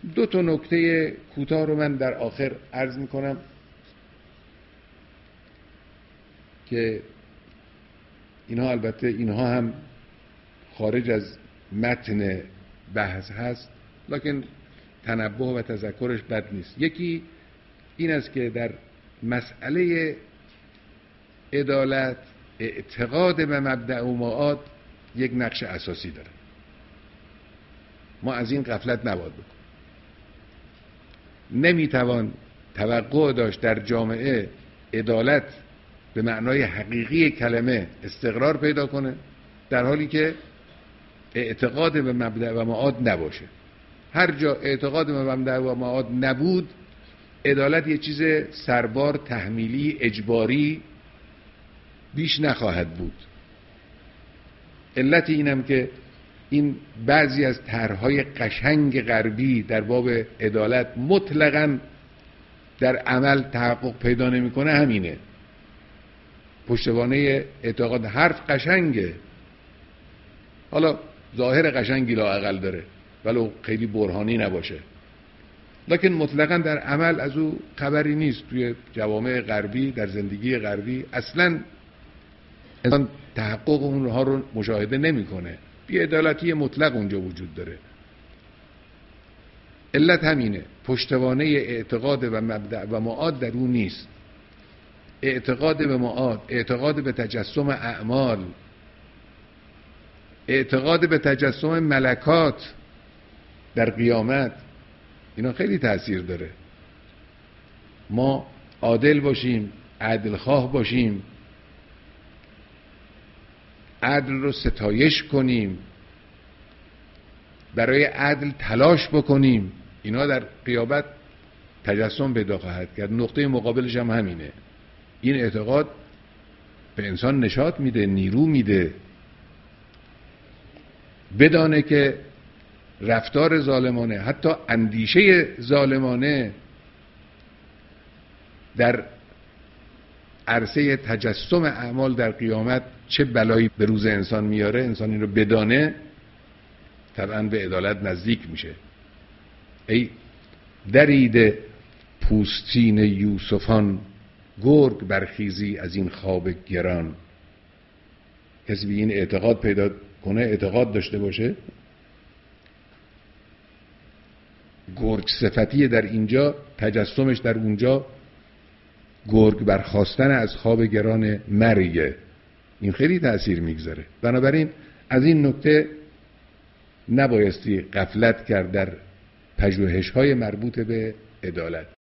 دو تا نکته کوتاه رو من در آخر عرض میکنم که اینها هم خارج از متن بحث هست، لکن تنبه و تذکرش بد نیست. یکی این است که در مسئله عدالت اعتقاد به مبدأ و معاد یک نقش اساسی داره. ما از این غفلت نباید بکنیم. نمیتوان توقع داشت در جامعه عدالت به معنای حقیقی کلمه استقرار پیدا کنه در حالی که اعتقاد به مبدأ و معاد نباشه. هر جا اعتقاد به مبدأ و معاد نبود، عدالت یه چیز سربار، تحمیلی، اجباری بیش نخواهد بود. علت اینم که این بعضی از طرح‌های قشنگ غربی در باب عدالت مطلقاً در عمل تحقق پیدا نمی‌کنه همینه. پشتوانه اعتقاد حرف قشنگه، حالا ظاهر قشنگی لااقل داره ولو خیلی برهانی نباشه، لکن مطلقاً در عمل از او خبری نیست. توی جوامع غربی، در زندگی غربی اصلاً انسان تحقق اونها رو مشاهده نمی‌کنه. بی‌عدالتی مطلق اونجا وجود داره. علت همینه، پشتوانه اعتقاد و مبدأ و معاد در اون نیست. اعتقاد به معاد، اعتقاد به تجسم اعمال، اعتقاد به تجسم ملکات در قیامت، اینا خیلی تأثیر داره. ما عادل باشیم، عدلخواه باشیم، عدل رو ستایش کنیم، برای عدل تلاش بکنیم، اینا در قیامت تجسم پیدا خواهد کرد. نقطه مقابلش هم همینه. این اعتقاد به انسان نشاط میده، نیرو میده، بدانه که رفتار ظالمانه، حتی اندیشه ظالمانه در عرصه تجسم اعمال در قیامت چه بلایی به روز انسان میاره. انسان این رو بدانه طبعا به عدالت نزدیک میشه. ای درید پوستین یوسفان، گرگ برخیزی از این خواب گران. کسی به این اعتقاد پیدا کنه، اعتقاد داشته باشه، گرگ صفتیه در اینجا، تجسمش در اونجا گرگ برخاستن از خواب گران مرگه. این خیلی تأثیر میگذاره. بنابراین از این نکته نبایستی غفلت کرد در پژوهش‌های مربوط به عدالت.